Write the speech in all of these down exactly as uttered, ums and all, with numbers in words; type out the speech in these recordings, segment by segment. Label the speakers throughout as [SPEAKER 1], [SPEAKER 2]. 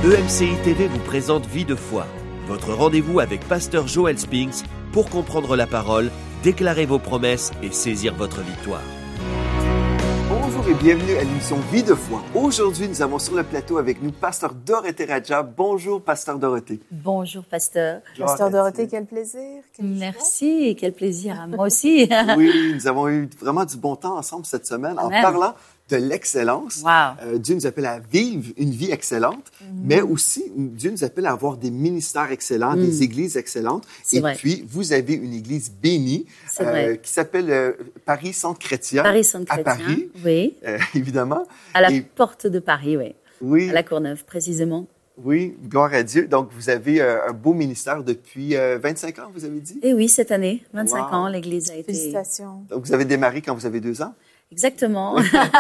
[SPEAKER 1] E M C I T V vous présente Vie de foi, votre rendez-vous avec Pasteur Joel Spinks pour comprendre la parole, déclarer vos promesses et saisir votre victoire.
[SPEAKER 2] Bonjour et bienvenue à l'émission Vie de foi. Aujourd'hui, nous avons sur le plateau avec nous Pasteur Dorothée Radja. Bonjour, Pasteur Dorothée.
[SPEAKER 3] Bonjour, Pasteur.
[SPEAKER 4] Pasteur Dorothée, quel plaisir. Quel
[SPEAKER 3] Merci, et quel plaisir à moi aussi.
[SPEAKER 2] Oui, nous avons eu vraiment du bon temps ensemble cette semaine en
[SPEAKER 3] Amen.
[SPEAKER 2] parlant de l'excellence.
[SPEAKER 3] Wow.
[SPEAKER 2] Euh, Dieu nous appelle à vivre une vie excellente, mm-hmm. mais aussi Dieu nous appelle à avoir des ministères excellents, mm. des églises excellentes.
[SPEAKER 3] C'est
[SPEAKER 2] et
[SPEAKER 3] vrai.
[SPEAKER 2] puis, vous avez une église bénie euh, qui s'appelle euh, Paris Centre Chrétien.
[SPEAKER 3] Paris Centre
[SPEAKER 2] à
[SPEAKER 3] Chrétien,
[SPEAKER 2] Paris,
[SPEAKER 3] oui.
[SPEAKER 2] Euh, évidemment.
[SPEAKER 3] À la
[SPEAKER 2] et,
[SPEAKER 3] porte de Paris, oui.
[SPEAKER 2] Oui.
[SPEAKER 3] À la Courneuve, précisément.
[SPEAKER 2] Oui, gloire à Dieu. Donc, vous avez euh, un beau ministère depuis euh, vingt-cinq ans, vous avez dit?
[SPEAKER 3] Et oui, cette année, vingt-cinq
[SPEAKER 2] wow.
[SPEAKER 3] ans, l'Église a été...
[SPEAKER 4] Félicitations.
[SPEAKER 2] Donc, vous avez démarré quand vous avez deux ans?
[SPEAKER 3] Exactement.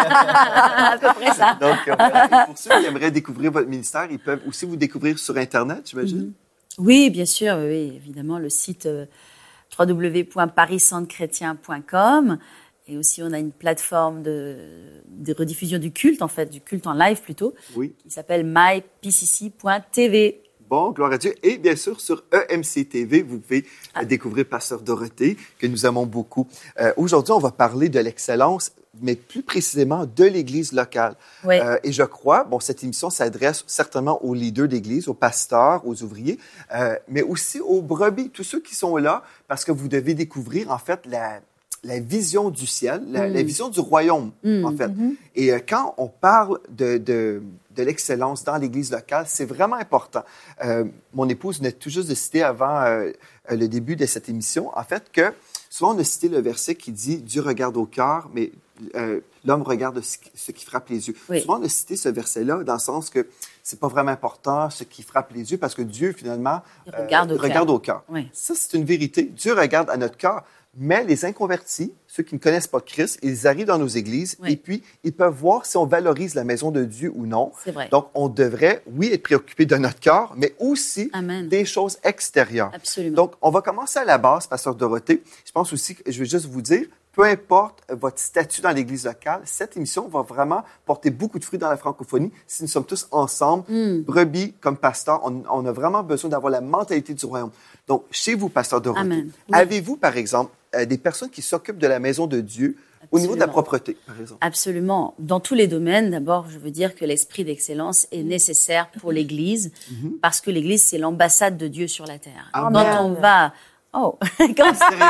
[SPEAKER 3] À peu près ça.
[SPEAKER 2] Donc, euh, voilà. Pour ceux qui aimeraient découvrir votre ministère, ils peuvent aussi vous découvrir sur Internet, j'imagine?
[SPEAKER 3] Mm-hmm. Oui, bien sûr, oui, évidemment, le site euh, w w w point paris centre chrétien point com. Et aussi, on a une plateforme de, de rediffusion du culte, en fait, du culte en live plutôt,
[SPEAKER 2] oui.
[SPEAKER 3] qui s'appelle my p c c point t v.
[SPEAKER 2] Bon, gloire à Dieu. Et bien sûr, sur E M C T V, vous pouvez ah. euh, découvrir Pasteur Dorothée, que nous aimons beaucoup. Euh, aujourd'hui, on va parler de l'excellence, mais plus précisément de l'Église locale.
[SPEAKER 3] Oui.
[SPEAKER 2] Euh, et je crois, bon, cette émission s'adresse certainement aux leaders d'Église, aux pasteurs, aux ouvriers, euh, mais aussi aux brebis, tous ceux qui sont là, parce que vous devez découvrir, en fait, la... la vision du ciel, la, mm. la vision du royaume, mm. en fait. Mm-hmm. Et euh, quand on parle de, de, de l'excellence dans l'Église locale, c'est vraiment important. Euh, mon épouse venait tout juste de citer avant euh, le début de cette émission, en fait, que souvent on a cité le verset qui dit « Dieu regarde au cœur, mais euh, l'homme regarde ce qui, ce qui frappe les yeux oui. ». Souvent on a cité ce verset-là dans le sens que c'est pas vraiment important ce qui frappe les yeux parce que Dieu, finalement,
[SPEAKER 3] euh, regarde au
[SPEAKER 2] regarde
[SPEAKER 3] cœur.
[SPEAKER 2] Au cœur.
[SPEAKER 3] Oui.
[SPEAKER 2] Ça, c'est une vérité. Dieu regarde à notre cœur. Mais les inconvertis, ceux qui ne connaissent pas Christ, ils arrivent dans nos églises oui. et puis ils peuvent voir si on valorise la maison de Dieu ou non.
[SPEAKER 3] C'est vrai.
[SPEAKER 2] Donc, on devrait, oui, être préoccupé de notre cœur, mais aussi
[SPEAKER 3] Amen.
[SPEAKER 2] Des choses extérieures.
[SPEAKER 3] Absolument.
[SPEAKER 2] Donc, on va commencer à la base, Pasteur Dorothée. Je pense aussi que je vais juste vous dire, peu importe votre statut dans l'Église locale, cette émission va vraiment porter beaucoup de fruits dans la francophonie si nous sommes tous ensemble, mm. brebis comme pasteurs. On, on a vraiment besoin d'avoir la mentalité du royaume. Donc, chez vous, Pasteur Dorothée,
[SPEAKER 3] Amen. Oui.
[SPEAKER 2] avez-vous, par exemple, euh, des personnes qui s'occupent de la maison de Dieu Absolument. Au niveau de la propreté, par exemple?
[SPEAKER 3] Absolument. Dans tous les domaines, d'abord, je veux dire que l'esprit d'excellence est nécessaire pour l'Église mm-hmm. parce que l'Église, c'est l'ambassade de Dieu sur la terre. Amen. Quand on va... Oh, quand...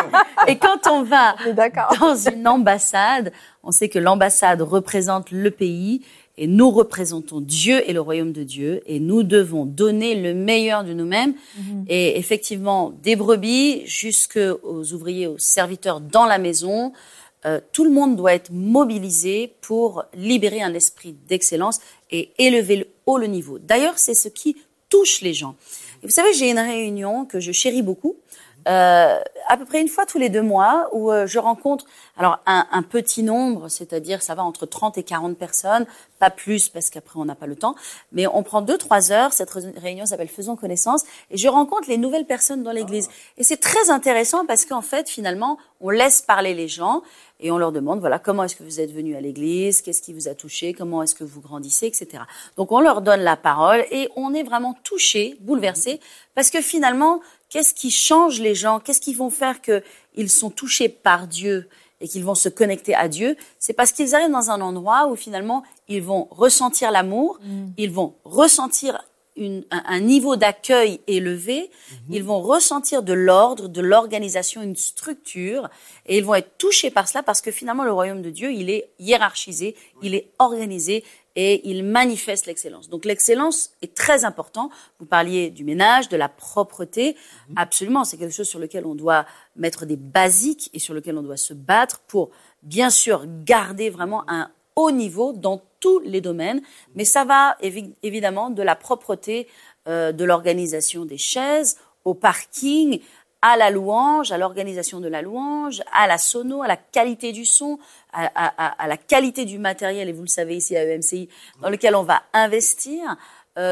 [SPEAKER 3] et quand on va dans une ambassade, on sait que l'ambassade représente le pays et nous représentons Dieu et le royaume de Dieu et nous devons donner le meilleur de nous-mêmes. Mm-hmm. Et effectivement, des brebis jusqu'aux ouvriers, aux serviteurs dans la maison, euh, tout le monde doit être mobilisé pour libérer un esprit d'excellence et élever le haut le niveau. D'ailleurs, c'est ce qui touche les gens. Et vous savez, j'ai une réunion que je chéris beaucoup. Euh, à peu près une fois tous les deux mois où euh, je rencontre alors un, un petit nombre, c'est-à-dire ça va entre trente et quarante personnes, pas plus parce qu'après on n'a pas le temps, mais on prend deux trois heures, cette réunion s'appelle Faisons connaissance et je rencontre les nouvelles personnes dans l'église. Et c'est très intéressant parce qu'en fait finalement on laisse parler les gens et on leur demande voilà comment est-ce que vous êtes venus à l'église, qu'est-ce qui vous a touché, comment est-ce que vous grandissez, et cetera. Donc on leur donne la parole et on est vraiment touché, bouleversé parce que finalement qu'est-ce qui change les gens? Qu'est-ce qui vont faire qu'ils sont touchés par Dieu et qu'ils vont se connecter à Dieu? C'est parce qu'ils arrivent dans un endroit où finalement ils vont ressentir l'amour, mmh. ils vont ressentir une, un, un niveau d'accueil élevé, mmh. ils vont ressentir de l'ordre, de l'organisation, une structure, et ils vont être touchés par cela parce que finalement le royaume de Dieu, il est hiérarchisé, mmh. il est organisé, et il manifeste l'excellence. Donc l'excellence est très important. Vous parliez du ménage, de la propreté. Mmh. Absolument, c'est quelque chose sur lequel on doit mettre des basiques et sur lequel on doit se battre pour, bien sûr, garder vraiment un haut niveau dans tous les domaines. Mais ça va évi- évidemment de la propreté, euh, de l'organisation des chaises, au parking, à la louange, à l'organisation de la louange, à la sono, à la qualité du son, à, à, à la qualité du matériel, et vous le savez ici à E M C I, dans lequel on va investir. Euh,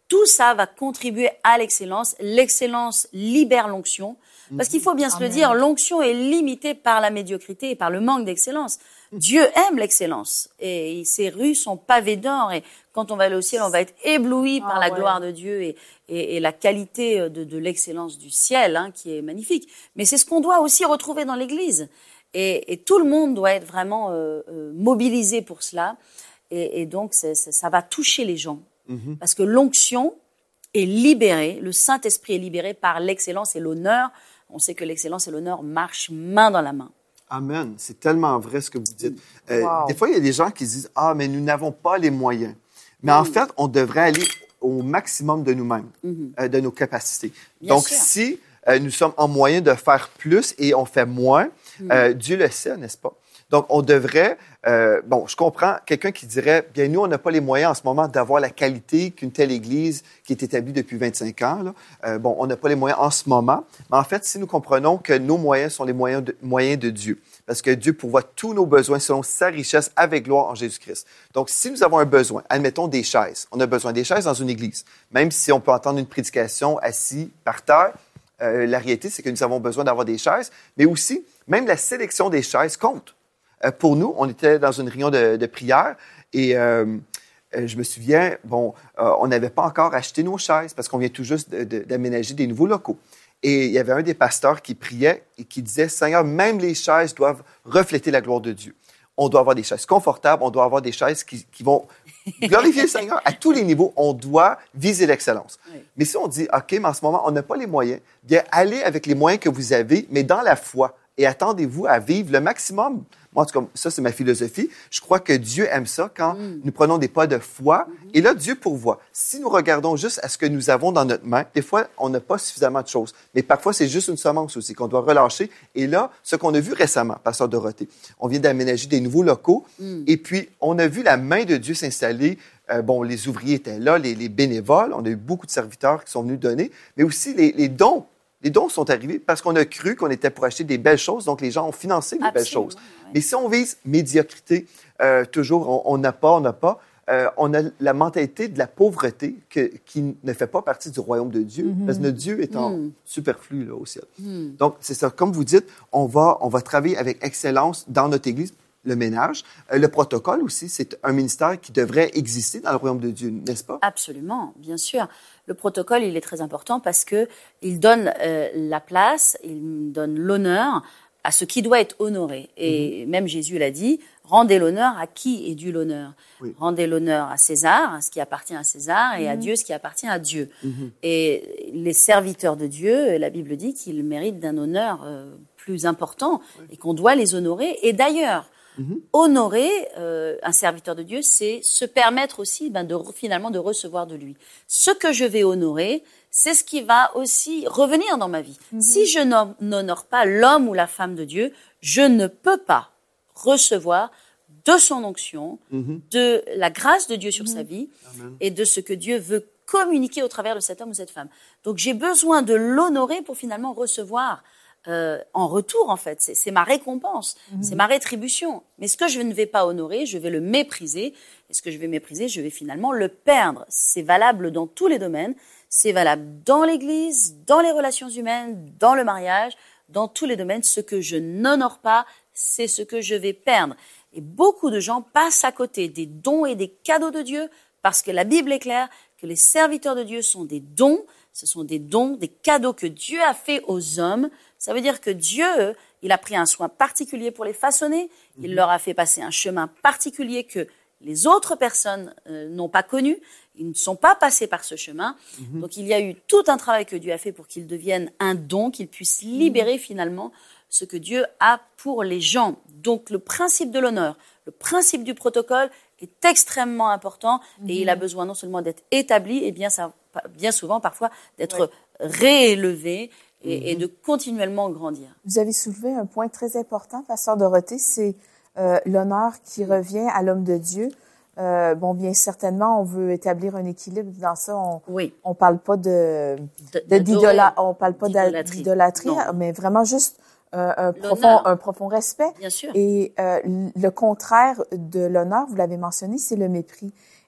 [SPEAKER 3] tout ça va contribuer à l'excellence. L'excellence libère l'onction. Parce qu'il faut bien se le dire, l'onction est limitée par la médiocrité et par le manque d'excellence. Dieu aime l'excellence et ses rues sont pavées d'or. Et quand on va aller au ciel, on va être ébloui par
[SPEAKER 4] ah,
[SPEAKER 3] la
[SPEAKER 4] ouais.
[SPEAKER 3] gloire de Dieu et, et, et la qualité de, de l'excellence du ciel, hein, qui est magnifique. Mais c'est ce qu'on doit aussi retrouver dans l'Église. Et, et tout le monde doit être vraiment euh, euh, mobilisé pour cela. Et, et donc, c'est, c'est, ça va toucher les gens. Mm-hmm. Parce que l'onction est libérée, le Saint-Esprit est libéré par l'excellence et l'honneur. On sait que l'excellence et l'honneur marchent main dans la main.
[SPEAKER 2] Amen. C'est tellement vrai ce que vous dites. Euh,
[SPEAKER 4] Wow.
[SPEAKER 2] Des fois, il y a des gens qui disent « Ah, mais nous n'avons pas les moyens. » Mais
[SPEAKER 3] Mm.
[SPEAKER 2] en fait, on devrait aller au maximum de nous-mêmes, mm-hmm. euh, de nos capacités.
[SPEAKER 3] Bien
[SPEAKER 2] Donc,
[SPEAKER 3] sûr.
[SPEAKER 2] si euh, nous sommes en moyen de faire plus et on fait moins, mm. euh, Dieu le sait, n'est-ce pas? Donc, on devrait, euh, bon, je comprends quelqu'un qui dirait, bien, nous, on n'a pas les moyens en ce moment d'avoir la qualité qu'une telle Église qui est établie depuis vingt-cinq ans, là. Euh, bon, on n'a pas les moyens en ce moment. Mais en fait, si nous comprenons que nos moyens sont les moyens de, moyens de Dieu, parce que Dieu pourvoit tous nos besoins selon sa richesse avec gloire en Jésus-Christ. Donc, si nous avons un besoin, admettons des chaises, on a besoin des chaises dans une Église, même si on peut entendre une prédication assis par terre, euh, la réalité, c'est que nous avons besoin d'avoir des chaises, mais aussi, même la sélection des chaises compte. Euh, pour nous, on était dans une réunion de, de prière et euh, euh, je me souviens, bon, euh, on n'avait pas encore acheté nos chaises parce qu'on vient tout juste de, de, d'aménager des nouveaux locaux. Et il y avait un des pasteurs qui priait et qui disait, « Seigneur, même les chaises doivent refléter la gloire de Dieu. On doit avoir des chaises confortables, on doit avoir des chaises qui, qui vont glorifier le Seigneur à tous les niveaux. On doit viser l'excellence. Oui. » Mais si on dit, « OK, mais en ce moment, on n'a pas les moyens, bien, allez avec les moyens que vous avez, mais dans la foi. Et attendez-vous à vivre le maximum. » Moi, en tout cas, ça, c'est ma philosophie. Je crois que Dieu aime ça quand mm. nous prenons des pas de foi. Mm-hmm. Et là, Dieu pourvoit. Si nous regardons juste à ce que nous avons dans notre main, des fois, on n'a pas suffisamment de choses. Mais parfois, c'est juste une semence aussi qu'on doit relâcher. Et là, ce qu'on a vu récemment, Pasteur Dorothée, on vient d'aménager des nouveaux locaux. Mm. Et puis, on a vu la main de Dieu s'installer. Euh, bon, les ouvriers étaient là, les, les bénévoles. On a eu beaucoup de serviteurs qui sont venus donner. Mais aussi les, les dons. Les dons sont arrivés parce qu'on a cru qu'on était pour acheter des belles choses, donc les gens ont financé des Absolument, belles choses. Ouais. Mais si on vise médiocrité, euh, toujours, on n'a pas, on n'a pas, euh, on a la mentalité de la pauvreté que, qui ne fait pas partie du royaume de Dieu, mm-hmm. parce que notre Dieu est en mm. superflu là, au ciel. Mm. Donc, c'est ça, comme vous dites, on va, on va travailler avec excellence dans notre Église. Le ménage. Euh, le protocole aussi, c'est un ministère qui devrait exister dans le royaume de Dieu, n'est-ce pas?
[SPEAKER 3] Absolument, bien sûr. Le protocole, il est très important parce que il donne euh, la place, il donne l'honneur à ce qui doit être honoré. Et mm-hmm. même Jésus l'a dit, rendez l'honneur à qui est dû l'honneur. Oui. Rendez l'honneur à César, à ce qui appartient à César, et mm-hmm. à Dieu, ce qui appartient à Dieu. Mm-hmm. Et les serviteurs de Dieu, la Bible dit qu'ils méritent d'un honneur euh, plus important oui. et qu'on doit les honorer. Et d'ailleurs, Mm-hmm. honorer euh, un serviteur de Dieu, c'est se permettre aussi ben, de, finalement de recevoir de lui. Ce que je vais honorer, c'est ce qui va aussi revenir dans ma vie. Mm-hmm. Si je n'honore pas l'homme ou la femme de Dieu, je ne peux pas recevoir de son onction, mm-hmm. de la grâce de Dieu sur mm-hmm. sa vie Amen. Et de ce que Dieu veut communiquer au travers de cet homme ou cette femme. Donc j'ai besoin de l'honorer pour finalement recevoir Euh, en retour, en fait. C'est, c'est ma récompense, mmh. c'est ma rétribution. Mais ce que je ne vais pas honorer, je vais le mépriser. Et ce que je vais mépriser, je vais finalement le perdre. C'est valable dans tous les domaines. C'est valable dans l'Église, dans les relations humaines, dans le mariage, dans tous les domaines. Ce que je n'honore pas, c'est ce que je vais perdre. Et beaucoup de gens passent à côté des dons et des cadeaux de Dieu parce que la Bible est claire que les serviteurs de Dieu sont des dons. Ce sont des dons, des cadeaux que Dieu a fait aux hommes. Ça veut dire que Dieu, il a pris un soin particulier pour les façonner. Il mmh. leur a fait passer un chemin particulier que les autres personnes euh, n'ont pas connu. Ils ne sont pas passés par ce chemin. Mmh. Donc, il y a eu tout un travail que Dieu a fait pour qu'ils deviennent un don, qu'ils puissent libérer mmh. finalement ce que Dieu a pour les gens. Donc, le principe de l'honneur, le principe du protocole est extrêmement important mmh. et il a besoin non seulement d'être établi, et bien, ça, bien souvent, parfois, d'être ouais. réélevé. Et, mm-hmm. et de continuellement grandir.
[SPEAKER 4] Vous avez soulevé un point très important, Pasteur Dorothée, c'est euh, l'honneur qui revient à l'homme de Dieu. Euh, bon, bien certainement, on veut établir un équilibre dans ça. On oui. on parle pas de, de, de d'idola, on parle pas d'idolâtrie, d'idolâtrie mais vraiment juste euh, un profond un profond respect.
[SPEAKER 3] Bien sûr.
[SPEAKER 4] Et euh, le contraire de l'honneur, vous l'avez mentionné, c'est le mépris.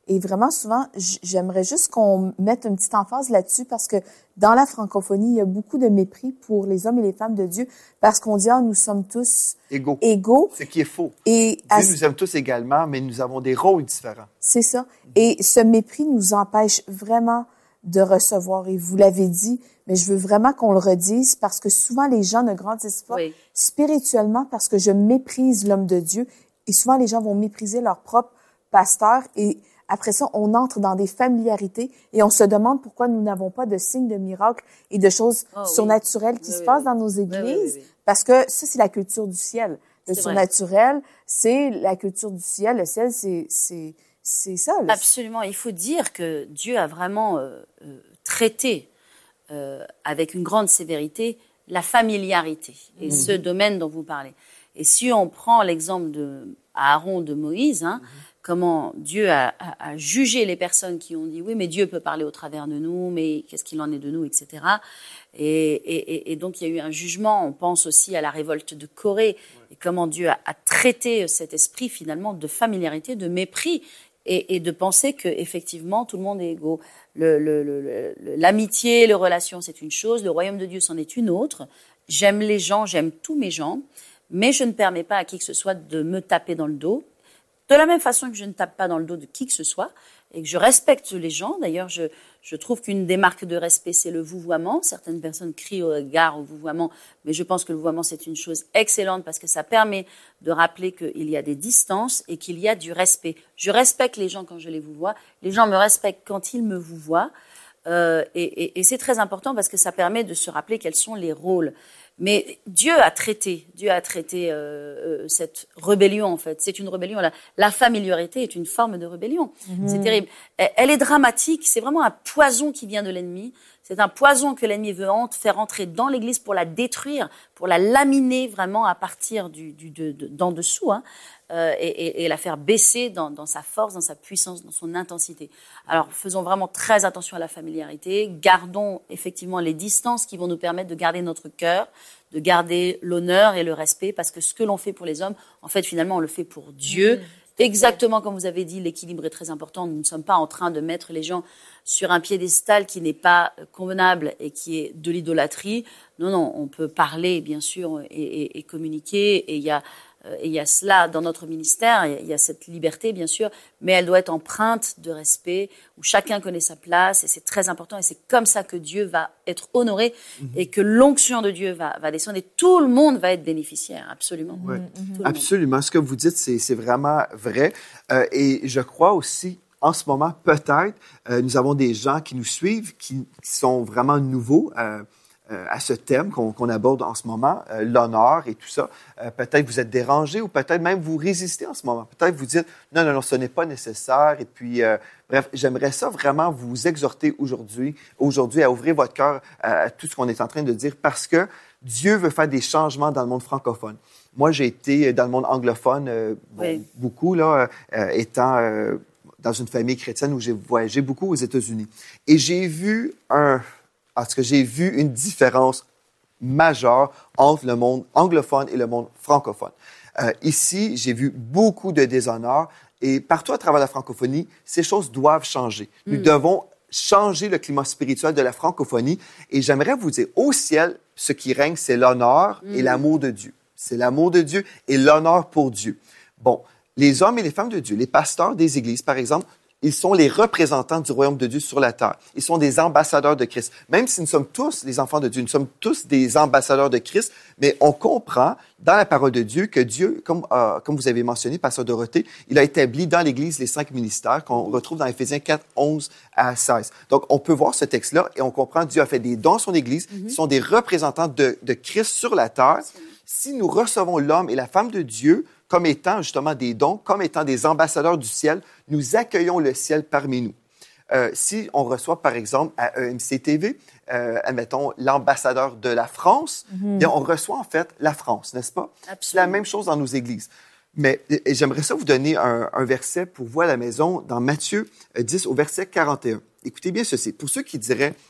[SPEAKER 4] Et vraiment, souvent, j'aimerais juste qu'on mette une petite emphase là-dessus parce que dans la francophonie, il y a beaucoup de mépris pour les hommes et les femmes de Dieu parce qu'on dit, ah, nous sommes tous
[SPEAKER 2] égaux.
[SPEAKER 4] égaux.
[SPEAKER 2] Ce qui est faux.
[SPEAKER 4] Et
[SPEAKER 2] Dieu
[SPEAKER 4] à...
[SPEAKER 2] nous aime tous également, mais nous avons des rôles différents.
[SPEAKER 4] C'est ça. Et ce mépris nous empêche vraiment de recevoir. Et vous l'avez dit, mais je veux vraiment qu'on le redise parce que souvent, les gens ne grandissent pas oui. spirituellement parce que je méprise l'homme de Dieu. Et souvent, les gens vont mépriser leur propre pasteur et après ça, on entre dans des familiarités et on se demande pourquoi nous n'avons pas de signes de miracles et de choses oh, surnaturelles oui. qui oui, se oui, passent oui. dans nos églises. Oui, oui, oui, oui. Parce que ça, c'est la culture du ciel. Le c'est surnaturel, vrai. c'est la culture du ciel. Le ciel, c'est, c'est, c'est ça. Le...
[SPEAKER 3] Absolument. Il faut dire que Dieu a vraiment euh, euh, traité euh, avec une grande sévérité la familiarité et mmh. ce domaine dont vous parlez. Et si on prend l'exemple de Aaron, de Moïse, hein, mmh. comment Dieu a, a, a jugé les personnes qui ont dit « oui, mais Dieu peut parler au travers de nous, mais qu'est-ce qu'il en est de nous, et cetera » et, et, et donc, il y a eu un jugement. On pense aussi à la révolte de Corée et comment Dieu a, a traité cet esprit, finalement, de familiarité, de mépris et, et de penser qu'effectivement, tout le monde est égaux. Le, le, le, le, l'amitié, les relations, c'est une chose. Le royaume de Dieu, c'en est une autre. J'aime les gens, j'aime tous mes gens, mais je ne permets pas à qui que ce soit de me taper dans le dos. De la même façon que je ne tape pas dans le dos de qui que ce soit et que je respecte les gens. D'ailleurs, je, je trouve qu'une des marques de respect, c'est le vouvoiement. Certaines personnes crient au gare au vouvoiement, mais je pense que le vouvoiement, c'est une chose excellente parce que ça permet de rappeler qu'il y a des distances et qu'il y a du respect. Je respecte les gens quand je les vouvoie. Les gens me respectent quand ils me vouvoient. Euh, et, et, et c'est très important parce que ça permet de se rappeler quels sont les rôles. Mais Dieu a traité, Dieu a traité euh, cette rébellion en fait. C'est une rébellion. La, la familiarité est une forme de rébellion. Mmh. C'est terrible. Elle, elle est dramatique. C'est vraiment un poison qui vient de l'ennemi. C'est un poison que l'ennemi veut faire entrer dans l'Église pour la détruire, pour la laminer vraiment à partir du, du de, de, d'en dessous, hein, euh, et, et, et la faire baisser dans, dans sa force, dans sa puissance, dans son intensité. Alors, faisons vraiment très attention à la familiarité. Gardons effectivement les distances qui vont nous permettre de garder notre cœur, de garder l'honneur et le respect, parce que ce que l'on fait pour les hommes, en fait, finalement, on le fait pour Dieu. Mmh. Exactement comme vous avez dit, l'équilibre est très important. Nous ne sommes pas en train de mettre les gens sur un piédestal qui n'est pas convenable et qui est de l'idolâtrie. Non, non, on peut parler, bien sûr, et, et, et communiquer. Et il y a, et il y a cela dans notre ministère. Il y a cette liberté, bien sûr, mais elle doit être empreinte de respect, où chacun connaît sa place. Et c'est très important. Et c'est comme ça que Dieu va être honoré mmh. et que l'onction de Dieu va, va descendre. Et tout le monde va être bénéficiaire, absolument.
[SPEAKER 2] Oui, mmh. absolument. Ce que vous dites, c'est, c'est vraiment vrai. Euh, et je crois aussi, en ce moment, peut-être, euh, nous avons des gens qui nous suivent, qui, qui sont vraiment nouveaux euh, euh, à ce thème qu'on, qu'on aborde en ce moment, euh, l'honneur et tout ça. Euh, peut-être vous êtes dérangés ou peut-être même vous résistez en ce moment. Peut-être vous dites, non, non, non, ce n'est pas nécessaire. Et puis, euh, bref, j'aimerais ça vraiment vous exhorter aujourd'hui, aujourd'hui à ouvrir votre cœur à, à tout ce qu'on est en train de dire parce que Dieu veut faire des changements dans le monde francophone. Moi, j'ai été dans le monde anglophone euh, bon, oui. beaucoup, là, euh, étant... Euh, dans une famille chrétienne où j'ai voyagé beaucoup aux États-Unis. Et j'ai vu un, en tout cas, j'ai vu une différence majeure entre le monde anglophone et le monde francophone. Euh, ici, j'ai vu beaucoup de déshonneur et partout à travers la francophonie, ces choses doivent changer. Mm. Nous devons changer le climat spirituel de la francophonie et j'aimerais vous dire, au ciel, ce qui règne, c'est l'honneur mm. et l'amour de Dieu. C'est l'amour de Dieu et l'honneur pour Dieu. Bon, les hommes et les femmes de Dieu, les pasteurs des églises, par exemple, ils sont les représentants du royaume de Dieu sur la terre. Ils sont des ambassadeurs de Christ. Même si nous sommes tous les enfants de Dieu, nous sommes tous des ambassadeurs de Christ, mais on comprend dans la parole de Dieu que Dieu, comme, euh, comme vous avez mentionné, Pasteur Dorothée, il a établi dans l'Église les cinq ministères qu'on retrouve dans Éphésiens quatre, onze à seize. Donc, on peut voir ce texte-là et on comprend que Dieu a fait des dons à son Église mm-hmm. qui sont des représentants de, de Christ sur la terre. Si nous recevons l'homme et la femme de Dieu comme étant justement des dons, comme étant des ambassadeurs du ciel, nous accueillons le ciel parmi nous. Euh, si on reçoit, par exemple, à E M C T V, euh, admettons, l'ambassadeur de la France, mm-hmm. bien, on reçoit en fait la France, n'est-ce pas? Absolument. C'est la même chose dans nos églises. Mais et j'aimerais ça vous donner un, un verset pour vous à la maison dans Matthieu dix au verset quarante et un. Écoutez bien ceci. Pour ceux qui diraient,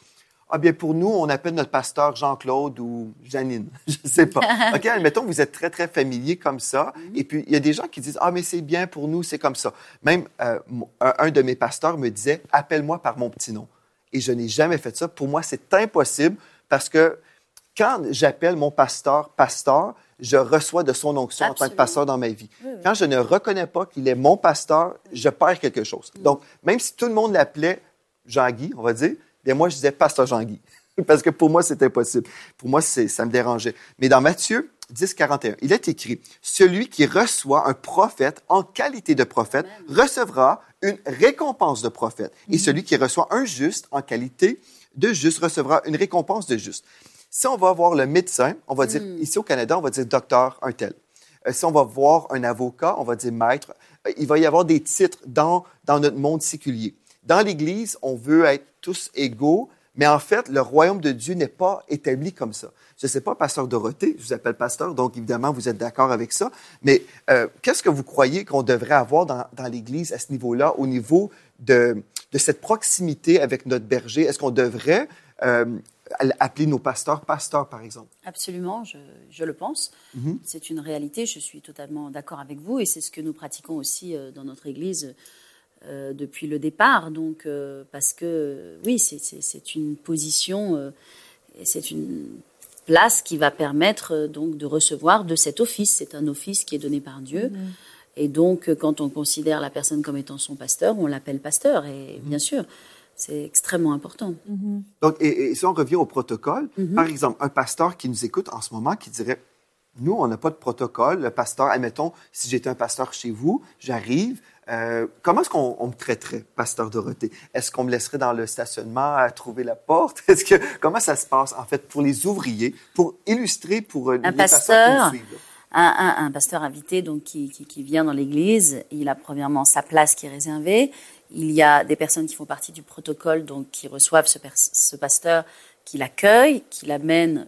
[SPEAKER 2] Ah bien, pour nous, on appelle notre pasteur Jean-Claude ou Janine. Je ne sais pas. OK, admettons, vous êtes très, très familier comme ça. Et puis, il y a des gens qui disent, ah, mais c'est bien pour nous, c'est comme ça. Même euh, un de mes pasteurs me disait, appelle-moi par mon petit nom. Et je n'ai jamais fait ça. Pour moi, c'est impossible parce que quand j'appelle mon pasteur pasteur, je reçois de son onction Absolument. En tant que pasteur dans ma vie. Oui, oui. Quand je ne reconnais pas qu'il est mon pasteur, je perds quelque chose. Mm. Donc, même si tout le monde l'appelait Jean-Guy, on va dire, bien moi, je disais pasteur Jean-Guy. Parce que pour moi, c'est impossible. Pour moi, c'est, ça me dérangeait. Mais dans Matthieu dix, quarante et un, il est écrit, « Celui qui reçoit un prophète en qualité de prophète Amen. Recevra une récompense de prophète. Mm. Et celui qui reçoit un juste en qualité de juste recevra une récompense de juste. » Si on va voir le médecin, on va dire, mm. ici au Canada, on va dire docteur un tel. Euh, si on va voir un avocat, on va dire maître. Euh, il va y avoir des titres dans, dans notre monde séculier. Dans l'Église, on veut être tous égaux, mais en fait, le royaume de Dieu n'est pas établi comme ça. Je ne sais pas, pasteur Dorothée, je vous appelle pasteur, donc évidemment, vous êtes d'accord avec ça, mais euh, qu'est-ce que vous croyez qu'on devrait avoir dans, dans l'Église à ce niveau-là, au niveau de, de cette proximité avec notre berger? Est-ce qu'on devrait... Euh, appeler nos pasteurs pasteurs, par exemple?
[SPEAKER 3] Absolument, je, je le pense. Mm-hmm. C'est une réalité, je suis totalement d'accord avec vous et c'est ce que nous pratiquons aussi euh, dans notre Église euh, depuis le départ. Donc, euh, parce que, euh, oui, c'est, c'est, c'est une position, euh, et c'est une place qui va permettre euh, donc, de recevoir de cet office. C'est un office qui est donné par Dieu. Mm-hmm. Et donc, quand on considère la personne comme étant son pasteur, on l'appelle pasteur. Et mm-hmm. bien sûr, c'est extrêmement important.
[SPEAKER 2] Mm-hmm. Donc, et, et si on revient au protocole, mm-hmm. par exemple, un pasteur qui nous écoute en ce moment, qui dirait, nous, on n'a pas de protocole. Le pasteur, admettons, si j'étais un pasteur chez vous, j'arrive, euh, comment est-ce qu'on on me traiterait, pasteur Dorothée? Est-ce qu'on me laisserait dans le stationnement à trouver la porte? Est-ce que, comment ça se passe, en fait, pour les ouvriers, pour illustrer, pour euh,
[SPEAKER 3] un
[SPEAKER 2] les
[SPEAKER 3] pasteur,
[SPEAKER 2] pasteurs qui nous suivent?
[SPEAKER 3] Un, un, un pasteur invité donc, qui, qui, qui vient dans l'église, il a premièrement sa place qui est réservée. Il y a des personnes qui font partie du protocole, donc qui reçoivent ce, pers- ce pasteur, qui l'accueille, qui l'amène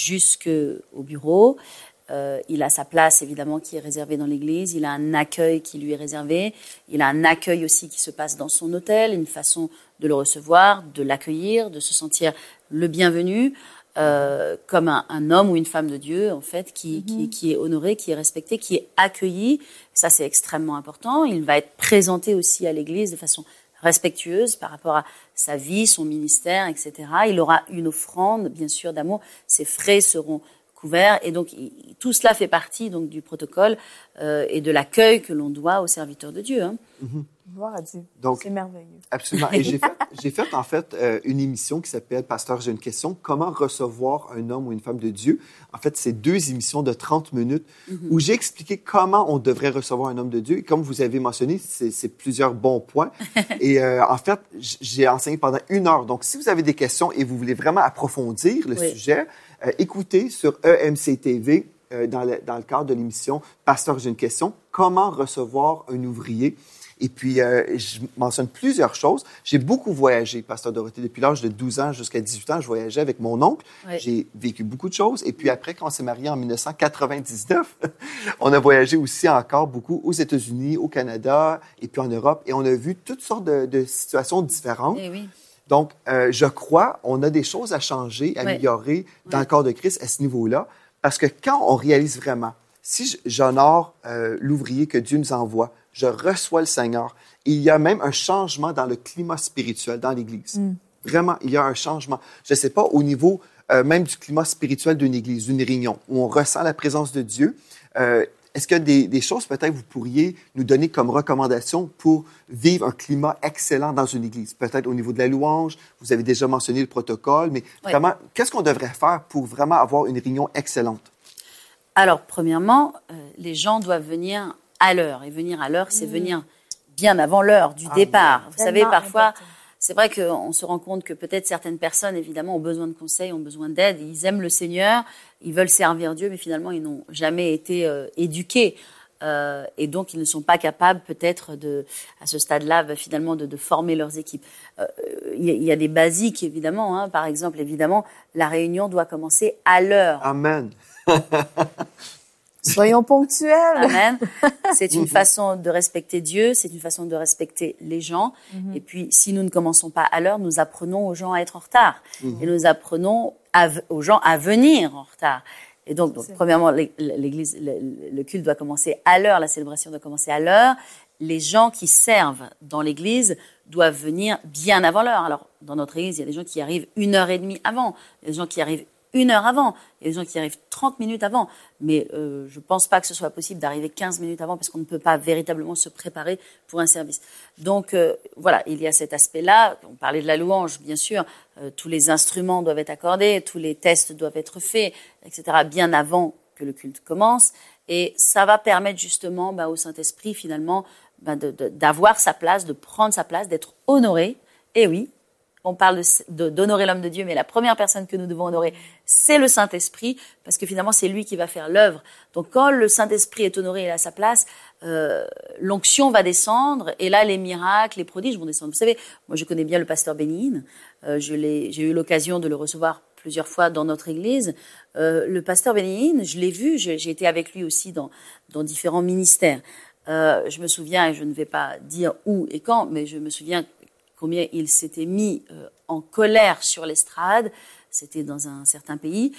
[SPEAKER 3] jusqu'au bureau. Euh, il a sa place, évidemment, qui est réservée dans l'église. Il a un accueil qui lui est réservé. Il a un accueil aussi qui se passe dans son hôtel, une façon de le recevoir, de l'accueillir, de se sentir le bienvenu. Euh, comme un, un homme ou une femme de Dieu, en fait, qui, mm-hmm. qui, qui est honoré, qui est respecté, qui est accueilli. Ça, c'est extrêmement important. Il va être présenté aussi à l'Église de façon respectueuse par rapport à sa vie, son ministère, et cetera. Il aura une offrande, bien sûr, d'amour. Ses frais seront couverts. Et donc, il, tout cela fait partie donc, du protocole euh, et de l'accueil que l'on doit aux serviteurs de Dieu. Hein.
[SPEAKER 2] Mm-hmm.
[SPEAKER 4] Gloire à Dieu.
[SPEAKER 2] Donc,
[SPEAKER 4] c'est merveilleux.
[SPEAKER 2] Absolument. Et j'ai fait, j'ai fait en fait, euh, une émission qui s'appelle « Pasteur, j'ai une question. Comment recevoir un homme ou une femme de Dieu? » En fait, c'est deux émissions de trente minutes mm-hmm. où j'ai expliqué comment on devrait recevoir un homme de Dieu. Et comme vous avez mentionné, c'est, c'est plusieurs bons points. Et euh, en fait, j'ai enseigné pendant une heure. Donc, si vous avez des questions et vous voulez vraiment approfondir le oui. sujet, euh, écoutez sur E M C T V, euh, dans, le, dans le cadre de l'émission « Pasteur, j'ai une question. Comment recevoir un ouvrier? » Et puis, euh, je mentionne plusieurs choses. J'ai beaucoup voyagé, pasteur Dorothée. Depuis l'âge de douze ans jusqu'à dix-huit ans, je voyageais avec mon oncle. Oui. J'ai vécu beaucoup de choses. Et puis après, quand on s'est mariés en dix-neuf cent quatre-vingt-dix-neuf, on a voyagé aussi encore beaucoup aux États-Unis, au Canada et puis en Europe. Et on a vu toutes sortes de, de situations différentes.
[SPEAKER 3] Eh oui.
[SPEAKER 2] Donc, euh, je crois, on a des choses à changer, à oui. améliorer dans oui. le corps de Christ à ce niveau-là. Parce que quand on réalise vraiment, si j'honore euh, l'ouvrier que Dieu nous envoie, je reçois le Seigneur. Il y a même un changement dans le climat spirituel dans l'Église. Mm. Vraiment, il y a un changement. Je ne sais pas, au niveau euh, même du climat spirituel d'une Église, d'une réunion, où on ressent la présence de Dieu. Euh, est-ce qu'il y a des, des choses peut-être que vous pourriez nous donner comme recommandation pour vivre un climat excellent dans une Église? Peut-être au niveau de la louange, vous avez déjà mentionné le protocole, mais oui. vraiment, qu'est-ce qu'on devrait faire pour vraiment avoir une réunion excellente?
[SPEAKER 3] Alors, premièrement, euh, les gens doivent venir à l'heure. Et venir à l'heure, c'est mmh. venir bien avant l'heure du ah, départ. Vous savez, parfois, important. C'est vrai qu'on se rend compte que peut-être certaines personnes, évidemment, ont besoin de conseils, ont besoin d'aide. Ils aiment le Seigneur, ils veulent servir Dieu, mais finalement, ils n'ont jamais été euh, éduqués. Euh, et donc, ils ne sont pas capables, peut-être, de, à ce stade-là, finalement, de, de former leurs équipes. Il euh, y, y a des basiques, évidemment. Hein. Par exemple, évidemment, la réunion doit commencer à l'heure.
[SPEAKER 2] Amen.
[SPEAKER 4] Soyons ponctuels.
[SPEAKER 3] Amen. C'est une façon de respecter Dieu, c'est une façon de respecter les gens. Mm-hmm. Et puis, si nous ne commençons pas à l'heure, nous apprenons aux gens à être en retard. Mm-hmm. Et nous apprenons à, aux gens à venir en retard. Et donc, donc premièrement, l'église, le, le culte doit commencer à l'heure, la célébration doit commencer à l'heure. Les gens qui servent dans l'église doivent venir bien avant l'heure. Alors, dans notre église, il y a des gens qui arrivent une heure et demie avant, il y a des gens qui arrivent une heure avant, il y a des gens qui arrivent trente minutes avant. Mais euh, je ne pense pas que ce soit possible d'arriver quinze minutes avant parce qu'on ne peut pas véritablement se préparer pour un service. Donc, euh, voilà, il y a cet aspect-là. On parlait de la louange, bien sûr. Euh, tous les instruments doivent être accordés, tous les tests doivent être faits, et cetera, bien avant que le culte commence. Et ça va permettre justement bah, au Saint-Esprit, finalement, bah, de, de, d'avoir sa place, de prendre sa place, d'être honoré. Et oui, on parle de, de, d'honorer l'homme de Dieu, mais la première personne que nous devons honorer, c'est le Saint-Esprit, parce que finalement, c'est lui qui va faire l'œuvre. Donc, quand le Saint-Esprit est honoré et à sa place, euh, l'onction va descendre, et là, les miracles, les prodiges vont descendre. Vous savez, moi, je connais bien le pasteur Bénin. Euh, je l'ai, j'ai eu l'occasion de le recevoir plusieurs fois dans notre église. Euh, le pasteur Bénin, je l'ai vu, j'ai, j'ai été avec lui aussi dans, dans différents ministères. Euh, je me souviens, et je ne vais pas dire où et quand, mais je me souviens combien il s'était mis euh, en colère sur l'estrade, c'était dans un certain pays,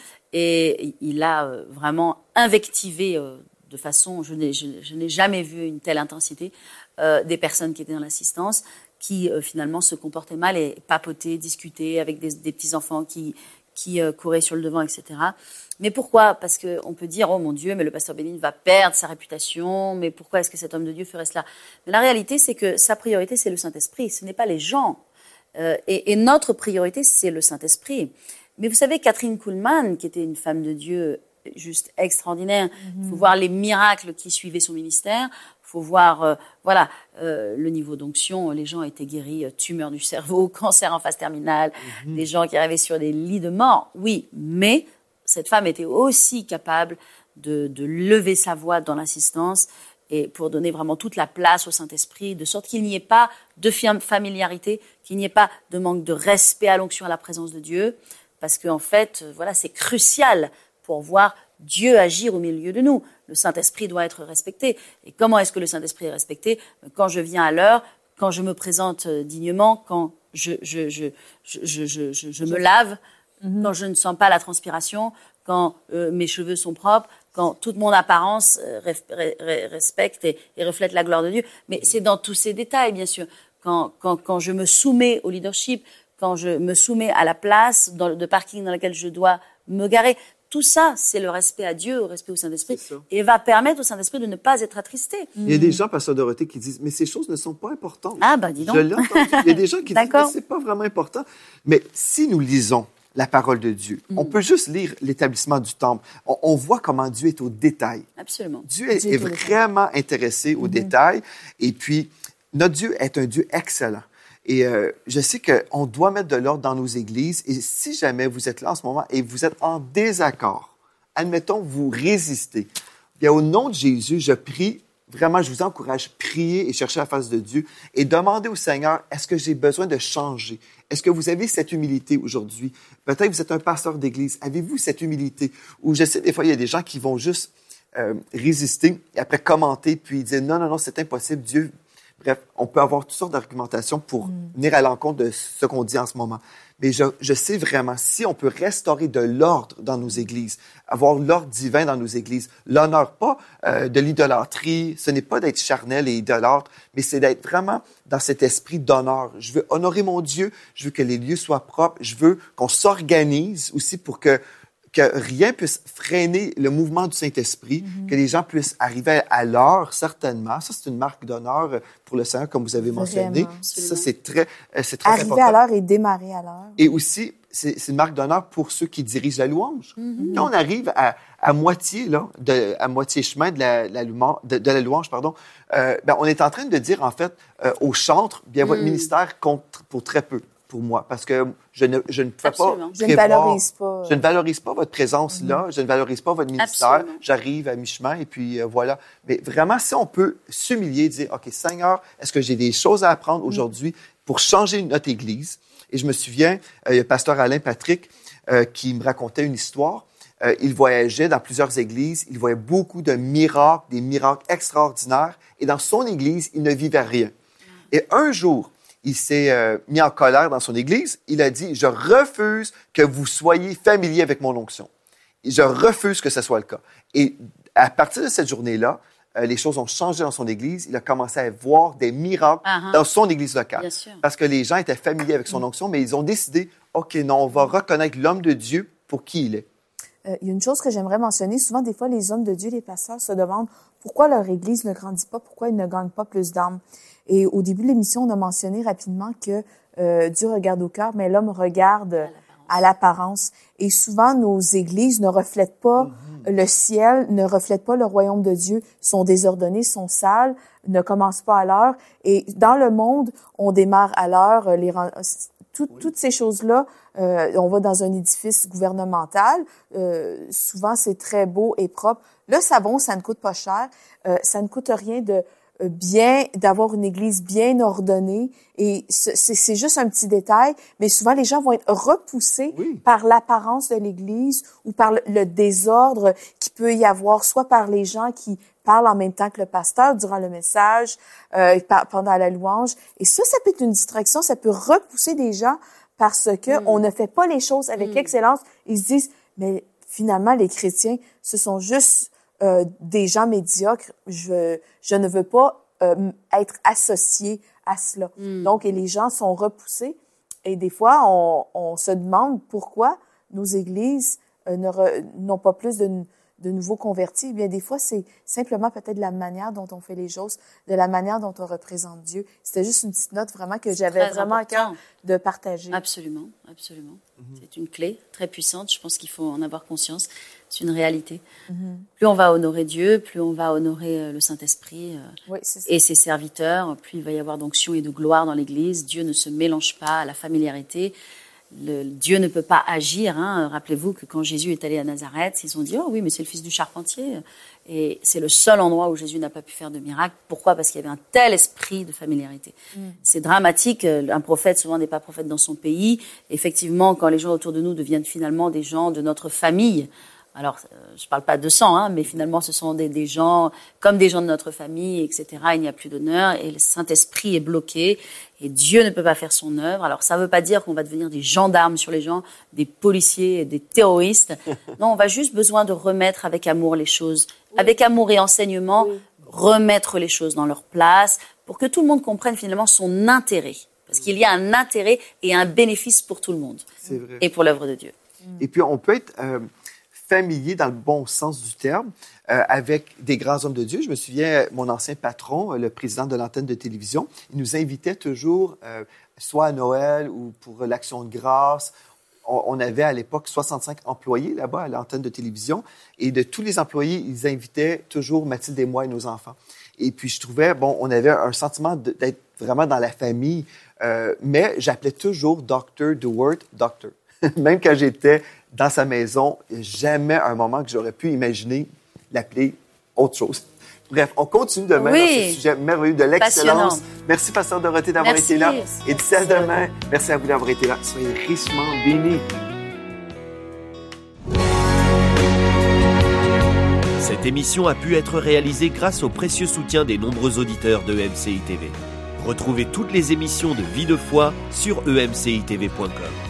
[SPEAKER 3] et il a euh, vraiment invectivé euh, de façon, je n'ai, je, je n'ai jamais vu une telle intensité, euh, des personnes qui étaient dans l'assistance, qui euh, finalement se comportaient mal et papotaient, discutaient avec des, des petits-enfants qui, qui euh, couraient sur le devant, et cetera. Mais pourquoi ? Parce qu'on peut dire, oh mon Dieu, mais le pasteur Bénin va perdre sa réputation, mais pourquoi est-ce que cet homme de Dieu ferait cela ? Mais la réalité, c'est que sa priorité, c'est le Saint-Esprit, ce n'est pas les gens. Euh, et, et notre priorité, c'est le Saint-Esprit. Mais vous savez, Catherine Kuhlman, qui était une femme de Dieu juste extraordinaire, il mm-hmm. faut voir les miracles qui suivaient son ministère, il faut voir euh, voilà, euh, le niveau d'onction, les gens étaient guéris, euh, tumeurs du cerveau, cancer en phase terminale, mm-hmm. des gens qui arrivaient sur des lits de mort, oui, mais cette femme était aussi capable de, de lever sa voix dans l'assistance et pour donner vraiment toute la place au Saint-Esprit, de sorte qu'il n'y ait pas de familiarité, qu'il n'y ait pas de manque de respect à l'onction, à la présence de Dieu, parce qu'en fait, voilà, c'est crucial pour voir Dieu agir au milieu de nous. Le Saint-Esprit doit être respecté. Et comment est-ce que le Saint-Esprit est respecté ? Quand je viens à l'heure, quand je me présente dignement, quand je, je, je, je, je, je, je, je me lave, mm-hmm. quand je ne sens pas la transpiration, quand euh, mes cheveux sont propres, quand toute mon apparence euh, ré, ré, respecte et, et reflète la gloire de Dieu. Mais c'est dans tous ces détails, bien sûr. Quand, quand, quand je me soumets au leadership, quand je me soumets à la place dans, de parking dans laquelle je dois me garer, tout ça, c'est le respect à Dieu, au respect au Saint-Esprit, et va permettre au Saint-Esprit de ne pas être attristé.
[SPEAKER 2] Il y a des gens, pasteur Dorothée, qui disent, mais ces choses ne sont pas importantes.
[SPEAKER 3] Ah, ben dis donc.
[SPEAKER 2] Je l'ai entendu. Il y a des gens qui disent, mais c'est pas vraiment important. Mais si nous lisons la parole de Dieu, mm. on peut juste lire l'établissement du temple. On, on voit comment Dieu est au détail.
[SPEAKER 3] Absolument.
[SPEAKER 2] Dieu est, Dieu est, est vraiment intéressé aux mm-hmm. détails. Et puis, notre Dieu est un Dieu excellent. Et euh, je sais qu'on doit mettre de l'ordre dans nos églises. Et si jamais vous êtes là en ce moment et vous êtes en désaccord, admettons, vous résistez, bien, au nom de Jésus, je prie, vraiment, je vous encourage, prier et chercher la face de Dieu et demandez au Seigneur, est-ce que j'ai besoin de changer? Est-ce que vous avez cette humilité aujourd'hui? Peut-être que vous êtes un pasteur d'église. Avez-vous cette humilité? Ou je sais, des fois, il y a des gens qui vont juste euh, résister et après commenter, puis dire, non, non, non, c'est impossible, Dieu... Bref, on peut avoir toutes sortes d'argumentations pour mm. venir à l'encontre de ce qu'on dit en ce moment. Mais je, je sais vraiment, si on peut restaurer de l'ordre dans nos églises, avoir l'ordre divin dans nos églises, l'honneur, pas euh, de l'idolâtrie, ce n'est pas d'être charnel et idolâtre, mais c'est d'être vraiment dans cet esprit d'honneur. Je veux honorer mon Dieu, je veux que les lieux soient propres, je veux qu'on s'organise aussi pour que que rien puisse freiner le mouvement du Saint-Esprit, mm-hmm. que les gens puissent arriver à l'heure, certainement. Ça, c'est une marque d'honneur pour le Seigneur, comme vous avez mentionné.
[SPEAKER 4] Vraiment,
[SPEAKER 2] ça, c'est très, c'est très
[SPEAKER 4] Arriver
[SPEAKER 2] important.
[SPEAKER 4] à l'heure et démarrer à l'heure.
[SPEAKER 2] Et aussi, c'est, c'est une marque d'honneur pour ceux qui dirigent la louange. Mm-hmm. Quand on arrive à, à moitié, là, de, à moitié chemin de la, la, de, de la louange, pardon, euh, ben, on est en train de dire, en fait, euh, au chantre, bien, votre mm. ministère compte pour très peu. Pour moi, parce que je ne, je ne fais
[SPEAKER 3] Absolument.
[SPEAKER 2] pas
[SPEAKER 4] je ne valorise pas.
[SPEAKER 2] Je ne valorise pas votre présence mm-hmm. là, je ne valorise pas votre ministère.
[SPEAKER 3] Absolument.
[SPEAKER 2] J'arrive à mi-chemin et puis euh, voilà. Mais vraiment, si on peut s'humilier et dire, OK, Seigneur, est-ce que j'ai des choses à apprendre mm-hmm. aujourd'hui pour changer notre Église? Et je me souviens, euh, il y a le pasteur Alain Patrick euh, qui me racontait une histoire. euh, il voyageait dans plusieurs églises, il voyait beaucoup de miracles, des miracles extraordinaires, et dans son église, il ne vivait rien. Et un jour, il s'est euh, mis en colère dans son église. Il a dit, « Je refuse que vous soyez familier avec mon onction. Je refuse que ce soit le cas. » Et à partir de cette journée-là, euh, les choses ont changé dans son église. Il a commencé à voir des miracles uh-huh. dans son église locale.
[SPEAKER 3] Bien sûr.
[SPEAKER 2] Parce que les gens étaient familiers avec son onction, mais ils ont décidé, « OK, non, on va reconnaître l'homme de Dieu pour qui il est. »
[SPEAKER 4] Euh, il y a une chose que j'aimerais mentionner. Souvent, des fois, les hommes de Dieu, les pasteurs, se demandent pourquoi leur église ne grandit pas, pourquoi ils ne gagnent pas plus d'âmes. Et au début de l'émission, on a mentionné rapidement que euh, Dieu regarde au cœur, mais l'homme regarde à l'apparence. à l'apparence. Et souvent, nos églises ne reflètent pas mm-hmm. le ciel, ne reflètent pas le royaume de Dieu, sont désordonnées, sont sales, ne commencent pas à l'heure. Et dans le monde, on démarre à l'heure. Les, tout, oui. Toutes ces choses-là, euh, on va dans un édifice gouvernemental. Euh, souvent, c'est très beau et propre. Le savon, ça ne coûte pas cher. Euh, ça ne coûte rien de bien, d'avoir une église bien ordonnée. Et c'est, c'est juste un petit détail, mais souvent les gens vont être repoussés oui. par l'apparence de l'église ou par le, le désordre qui peut y avoir, soit par les gens qui parlent en même temps que le pasteur durant le message, euh, pendant la louange. Et ça, ça peut être une distraction, ça peut repousser des gens parce que mm. on ne fait pas les choses avec mm. excellence. Ils se disent, mais finalement, les chrétiens, ce sont juste Euh, des gens médiocres, je, je ne veux pas euh, être associé à cela. Mm. Donc, et les gens sont repoussés. Et des fois, on, on se demande pourquoi nos églises euh, ne re, n'ont pas plus de, de nouveaux convertis. Eh bien, des fois, c'est simplement peut-être la manière dont on fait les choses, de la manière dont on représente Dieu. C'était juste une petite note vraiment que j'avais
[SPEAKER 3] très
[SPEAKER 4] vraiment
[SPEAKER 3] important.
[SPEAKER 4] à cœur de partager.
[SPEAKER 3] Absolument, absolument. Mm-hmm. C'est une clé très puissante. Je pense qu'il faut en avoir conscience. C'est une réalité. Mm-hmm. Plus on va honorer Dieu, plus on va honorer le Saint-Esprit euh, oui, et ses serviteurs, plus il va y avoir d'onction et de gloire dans l'Église. Dieu ne se mélange pas à la familiarité. Le, Dieu ne peut pas agir. Hein. Rappelez-vous que quand Jésus est allé à Nazareth, ils ont dit « Oh oui, mais c'est le fils du charpentier ». Et c'est le seul endroit où Jésus n'a pas pu faire de miracle. Pourquoi ? Parce qu'il y avait un tel esprit de familiarité. Mm. C'est dramatique. Un prophète, souvent, n'est pas prophète dans son pays. Effectivement, quand les gens autour de nous deviennent finalement des gens de notre famille, alors, je ne parle pas de sang, hein, mais finalement, ce sont des, des gens comme des gens de notre famille, et cetera. Il n'y a plus d'honneur et le Saint-Esprit est bloqué et Dieu ne peut pas faire son œuvre. Alors, ça ne veut pas dire qu'on va devenir des gendarmes sur les gens, des policiers, des terroristes. Non, on va juste besoin de remettre avec amour les choses, oui. avec amour et enseignement, oui. remettre les choses dans leur place pour que tout le monde comprenne finalement son intérêt. Parce qu'il y a un intérêt et un bénéfice pour tout le monde.
[SPEAKER 2] C'est vrai.
[SPEAKER 3] Et pour l'œuvre de Dieu.
[SPEAKER 2] Et puis, on peut être... Euh... familier dans le bon sens du terme, euh, avec des grands hommes de Dieu. Je me souviens, mon ancien patron, le président de l'antenne de télévision, il nous invitait toujours, euh, soit à Noël ou pour l'Action de grâce. On, on avait à l'époque soixante-cinq employés là-bas à l'antenne de télévision. Et de tous les employés, ils invitaient toujours Mathilde et moi et nos enfants. Et puis, je trouvais, bon, on avait un sentiment de, d'être vraiment dans la famille, euh, mais j'appelais toujours docteur DeWort, docteur. Même quand j'étais dans sa maison, jamais un moment que j'aurais pu imaginer l'appeler autre chose. Bref, on continue demain oui. dans ce sujet merveilleux de l'excellence. Passionnant. Merci, Pasteur Dorothée, d'avoir merci. été là. Et d'ici à demain, merci à vous d'avoir été là. Soyez richement bénis.
[SPEAKER 1] Cette émission a pu être réalisée grâce au précieux soutien des nombreux auditeurs de E M C I T V. Retrouvez toutes les émissions de Vie de foi sur e m c i t v point com.